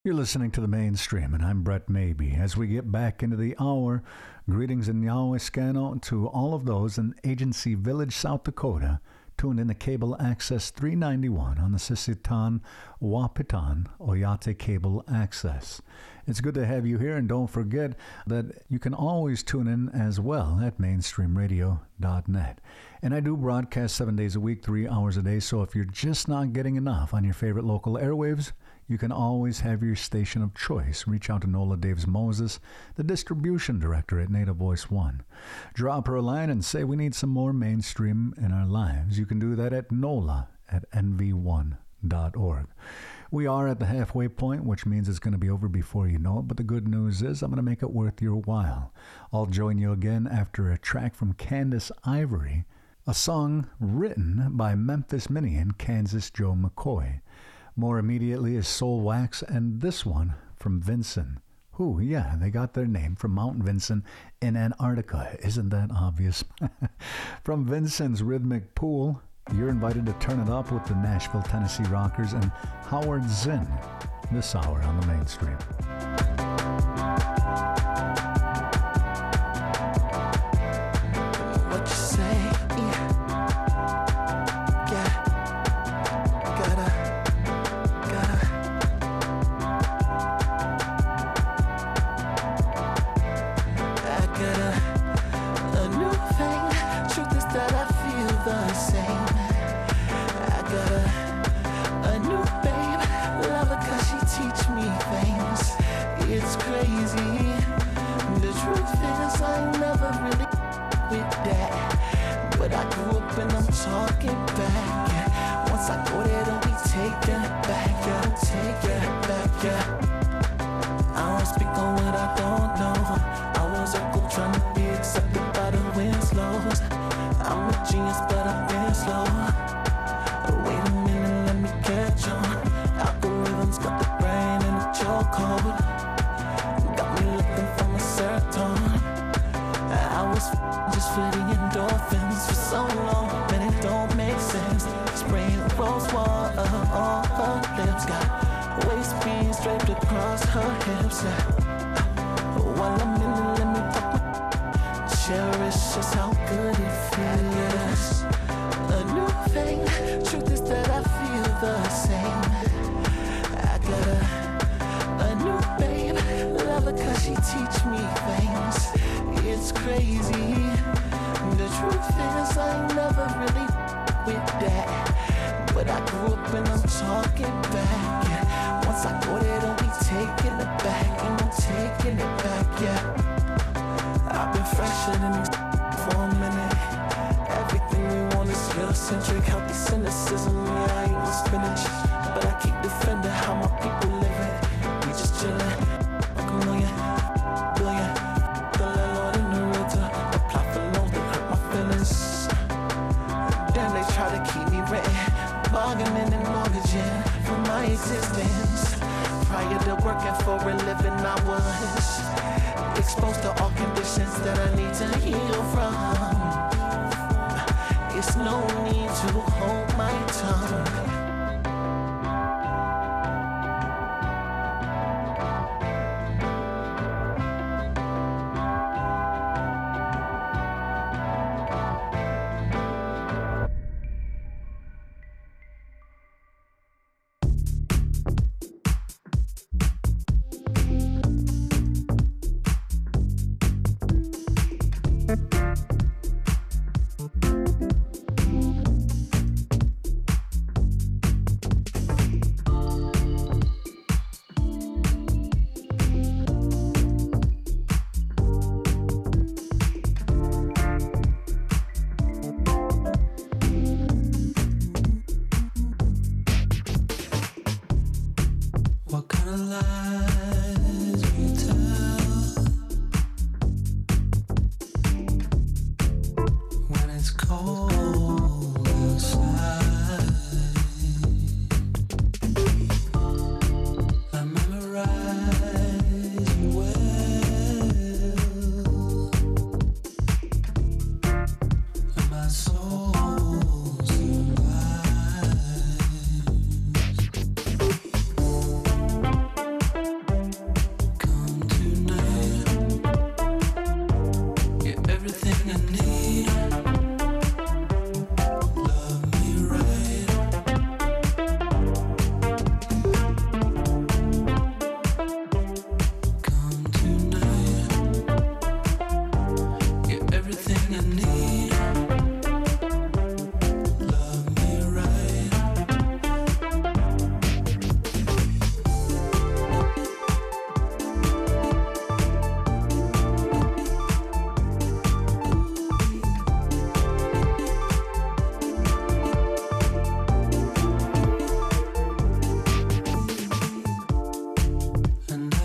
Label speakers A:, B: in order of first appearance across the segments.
A: You're listening to The Mainstream, and I'm Brett Maybe. As we get back into the hour, greetings in Yahweh Scano to all of those in Agency Village, South Dakota, tuned in to Cable Access 391 on the Sisseton Wapitan Oyate Cable Access. It's good to have you here, and don't forget that you can always tune in as well at mainstreamradio.net. And I do broadcast 7 days a week, 3 hours a day, so if you're just not getting enough on your favorite local airwaves, you can always have your station of choice. Reach out to Nola Daves Moses, the distribution director at Native Voice One. Drop her a line and say we need some more mainstream in our lives. You can do that at nola@nv1.org. We are at the halfway point, which means it's going to be over before you know it, but the good news is I'm going to make it worth your while. I'll join you again after a track from Candace Ivory, a song written by Memphis Minnie and Kansas Joe McCoy. More immediately is Soul Wax, and this one from Vincent, who, yeah, they got their name from Mount Vincent in Antarctica. Isn't that obvious? From Vincent's Rhythmic Pool, you're invited to turn it up with the Nashville, Tennessee Rockers and Howard Zinn this hour on the Mainstream.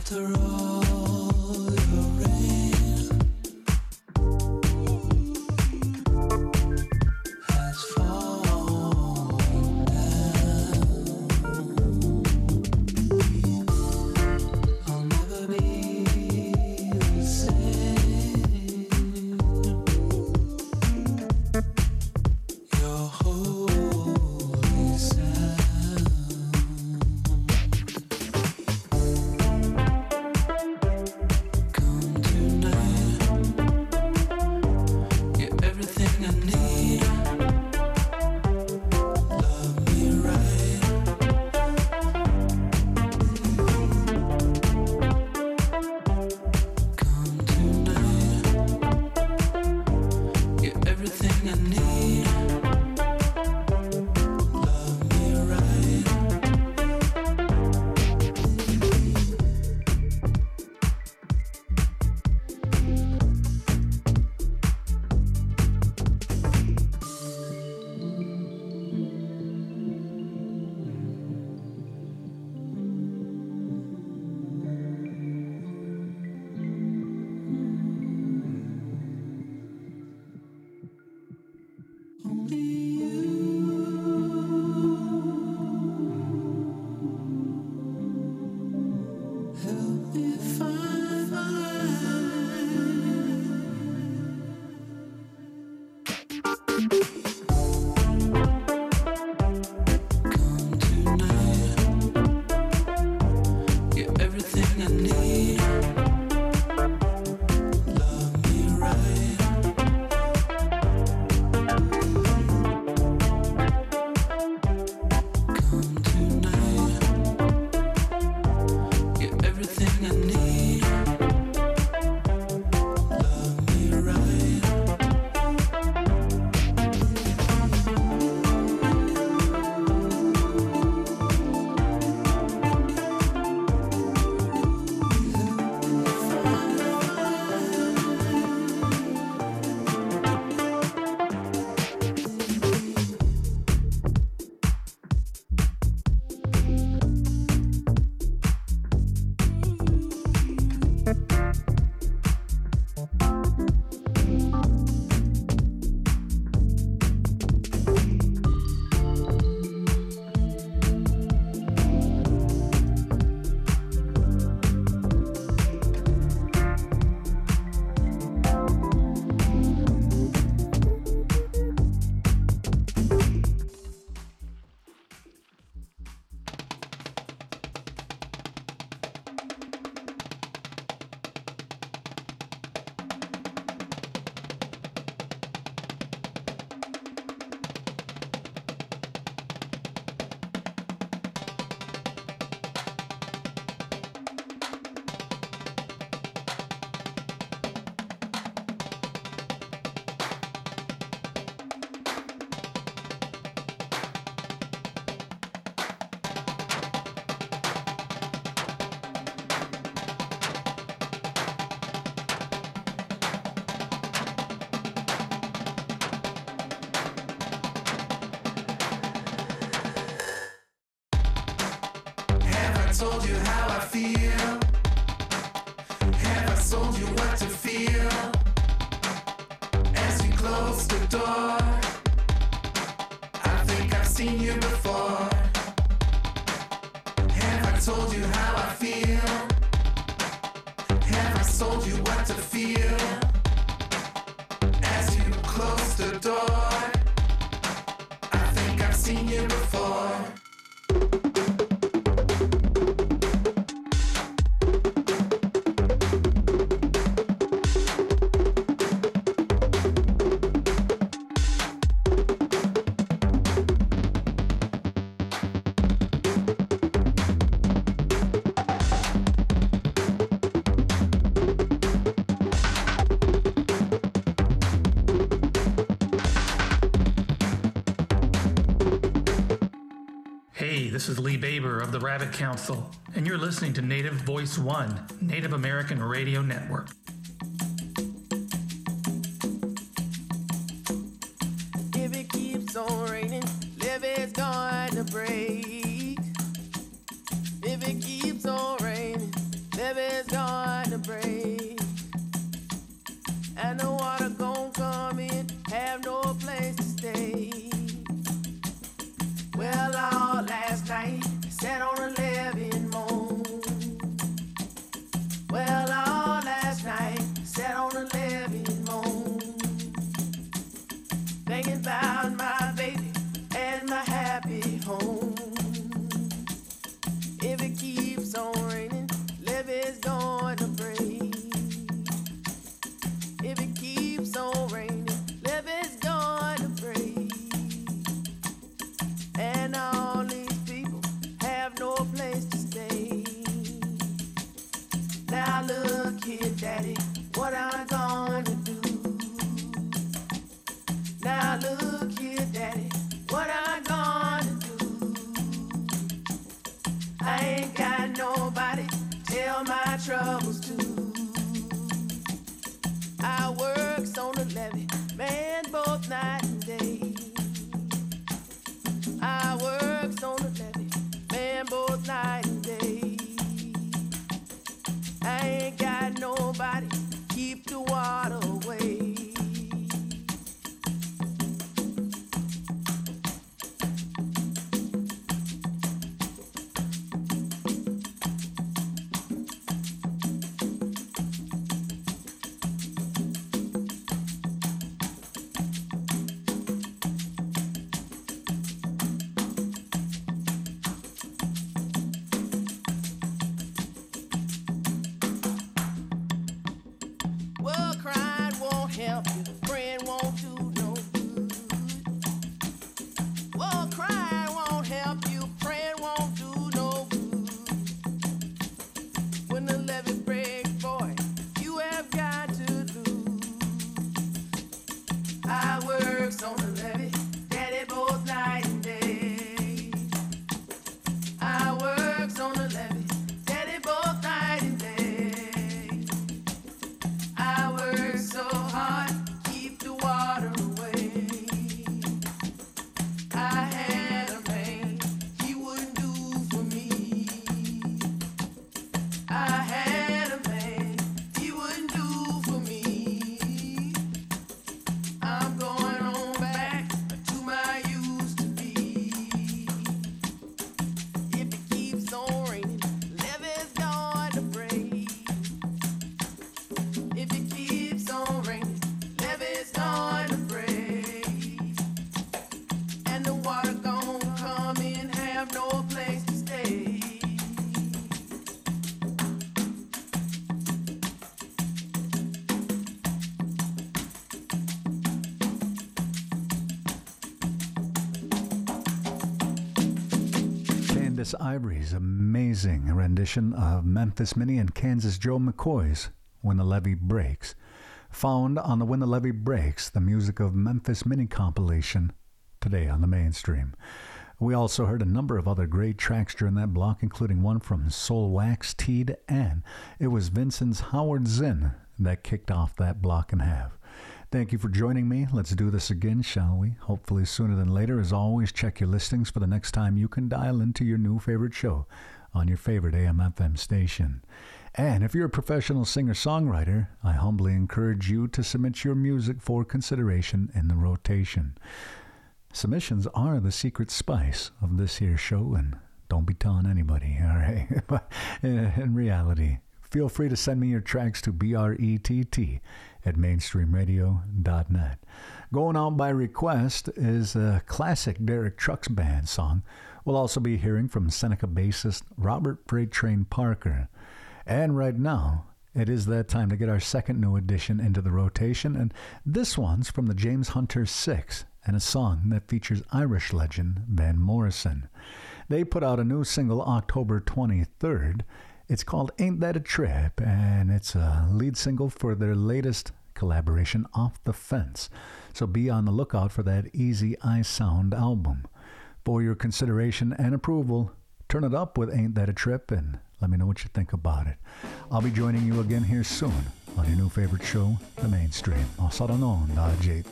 B: told you how I feel? Have I told you what to feel? As you close the door, I think I've seen you before. Have I told you how I feel? Have I told you what to feel? As you close the door, I think I've seen you before.
C: This is Lee Baber of the Rabbit Council, and you're listening to Native Voice One, Native American Radio Network.
D: If it keeps on raining, levee's going to break. If it keeps on raining, levee's gonna break, and the water gon' come in, have no place to stay. Well, all last night, sat on a levee and moaned. Well, all last night, sat on a levee and moaned, thinking about my baby and my happy home. If it keeps on raining, levee's gonna break. If it keeps on raining, levee's gonna break. And all these people have no place to stay. Now look here, Daddy, what am I gonna do? Now look here, Daddy, what am I gonna do? I ain't got nobody to tell my troubles to. I works on the levee, man, both night and day. I works on the levee, man, both night and day. I ain't got nobody to keep the water away. Well, crying won't help you, praying won't do no good. Well, crying won't help you, praying won't do no good. When the levee breaks, boy, you have got to lose. I works on the levee, Daddy, both night and day. I works on the levee, Daddy, both night and day. I work so hard, keep the water away. I had a man, he wouldn't do for me. I had a man, he wouldn't do for me. I'm going on back to my used to be. If it keeps on raining, levee's gonna break. If it keeps on raining, levee's gonna break. And the water gon' come in, have no place to stay.
A: Candace Ivory's amazing rendition of Memphis Minnie and Kansas Joe McCoy's When the Levee Breaks, found on the When the Levee Breaks, the Music of Memphis Minnie compilation, today on the mainstream. We also heard a number of other great tracks during that block, including one from Soul Wax Teed, and it was Vincent's Howard Zinn that kicked off that block in half. Thank you for joining me. Let's do this again, shall we? Hopefully sooner than later. As always, check your listings for the next time you can dial into your new favorite show on your favorite AM/FM station. And if you're a professional singer-songwriter, I humbly encourage you to submit your music for consideration in the rotation. Submissions are the secret spice of this here show, and don't be telling anybody, all right? But in reality, feel free to send me your tracks to brett@mainstreamradio.net. Going on by request is a classic Derek Trucks Band song. We'll also be hearing from Seneca bassist Robert Freight Train Parker. And right now, it is that time to get our second new addition into the rotation, and this one's from the James Hunter Six, and a song that features Irish legend Van Morrison. They put out a new single October 23rd. It's called Ain't That a Trip, and it's a lead single for their latest collaboration, Off the Fence. So be on the lookout for that Easy Eye Sound album. For your consideration and approval, turn it up with Ain't That a Trip and let me know what you think about it. I'll be joining you again here soon on your new favorite show, The Mainstream. Sarà onda, Jake.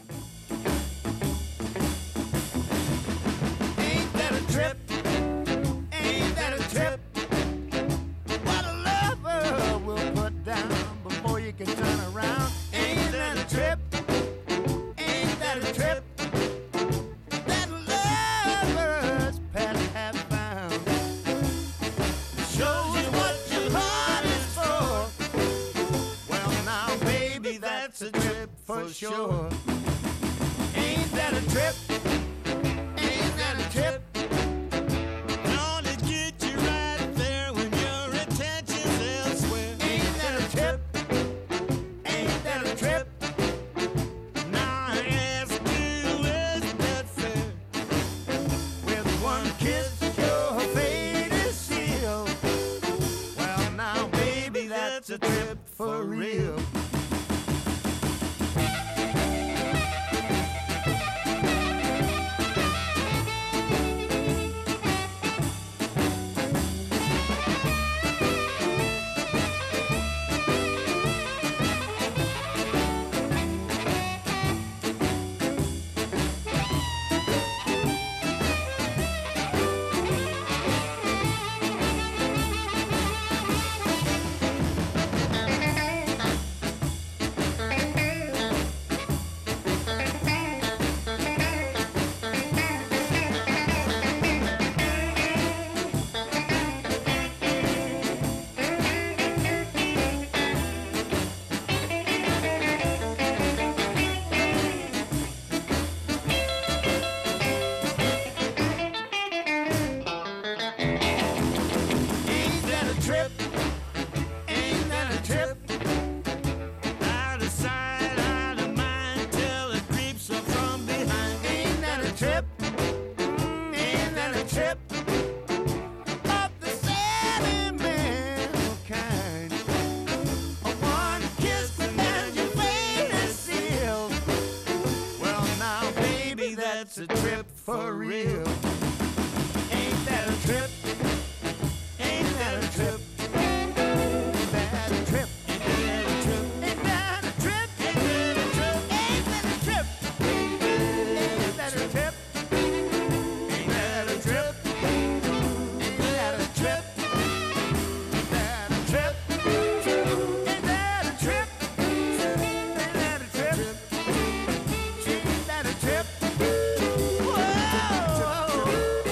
D: Ain't that a trip? Ain't that a trip? What a lover! for sure. Ain't that a trip? Ain't that a trip?
E: Don't it get you right there when your attention's elsewhere?
D: Ain't that a trip? Ain't that a trip?
E: Now I ask you, is that fair?
D: With one kiss, your fate is sealed. Well, now, baby, that's a trip for real. Ain't that a trip? Ain't that a trip?
E: Out of sight, out of mind, till it creeps up from behind.
D: Ain't that a trip? Ain't that a trip? Of the sentimental kind. One kiss and your fate is sealed. Well, now, baby, that's a trip for real. Ain't that a trip? Ain't that a trip? Ain't that a trip? Ain't that a trip? Ain't that a trip? Ain't that a trip? Ain't that a trip? Ain't that a trip? Ain't that a trip? Ain't that a trip? Ain't that a trip? Ain't that a trip? Ain't that a trip? Whoa!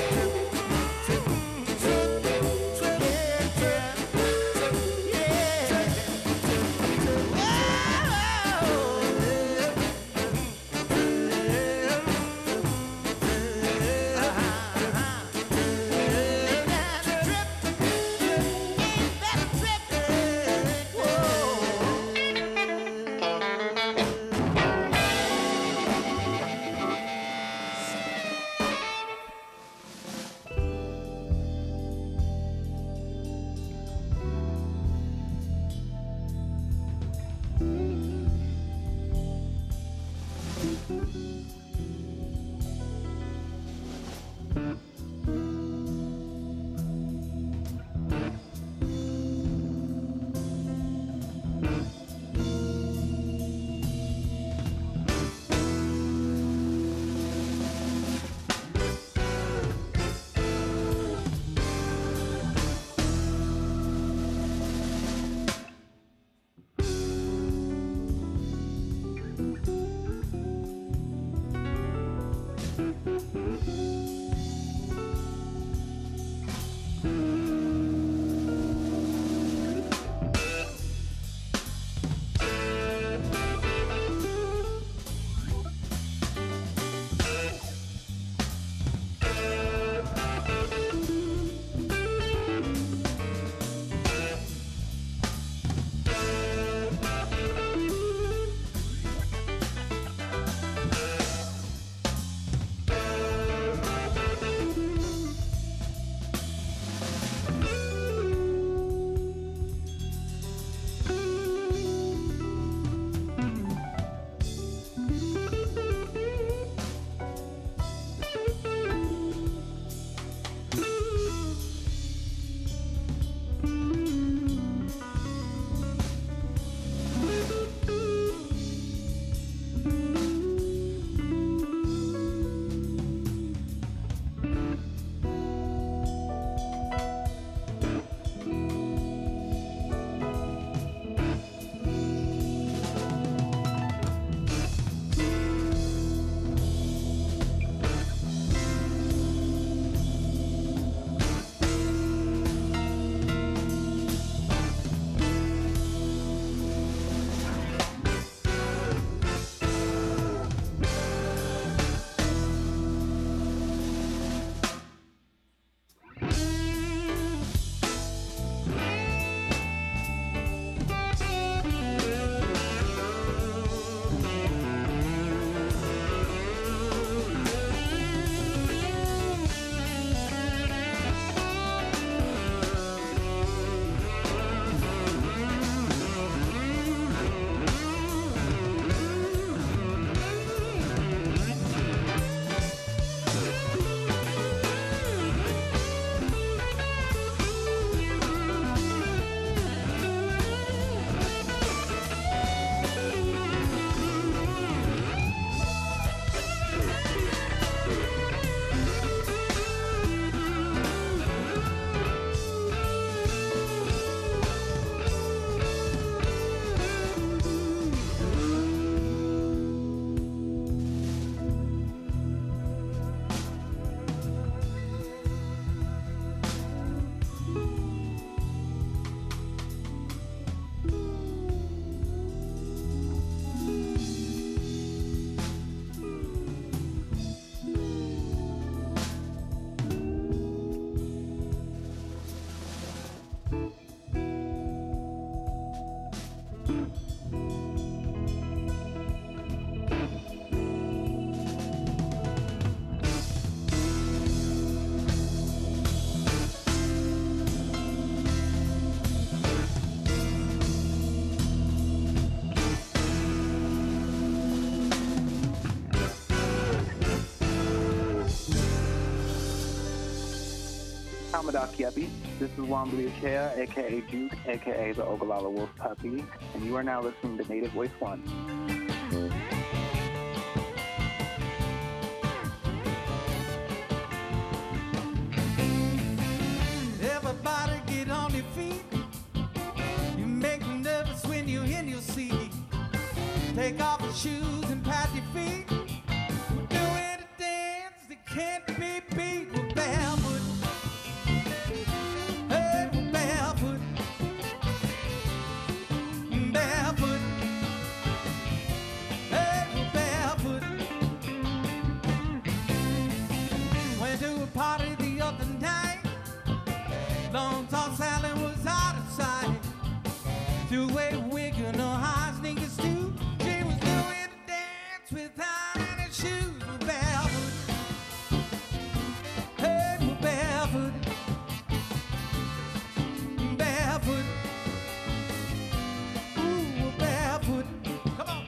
F: Commodore Kiepi. This is Wambly Achea, a.k.a. Duke, a.k.a. the Ogallala Wolf Puppy, and you are now listening to Native Voice One.
D: Everybody get on your feet. You make me nervous when you're in your seat. Take off your shoes and pat your feet. We're doing a dance that can't be beat. We're barefoot. Hey, we're barefoot. Barefoot. Hey, we're barefoot. Went to a party the other night. Long tall Sally was out of sight. Two-way wig and her high sneakers too. She was doing a dance without any shoes. We're barefoot. Hey, we're barefoot. Barefoot. Ooh, we're barefoot. Come on.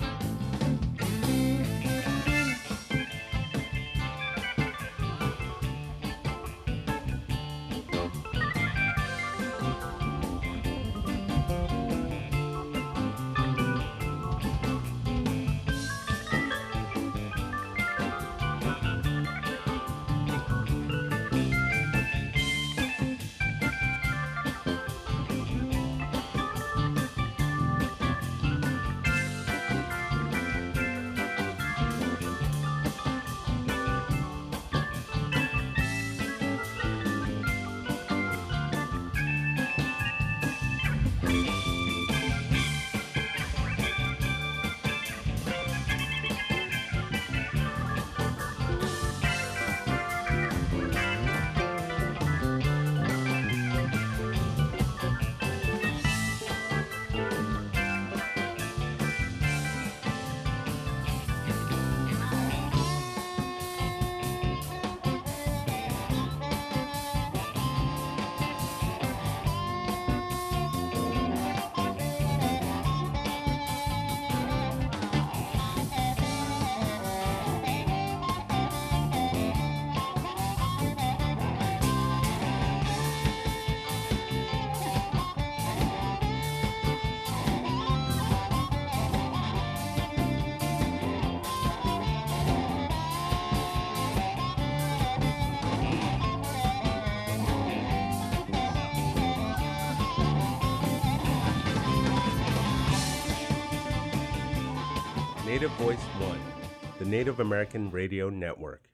G: Native Voice One, the Native American Radio Network.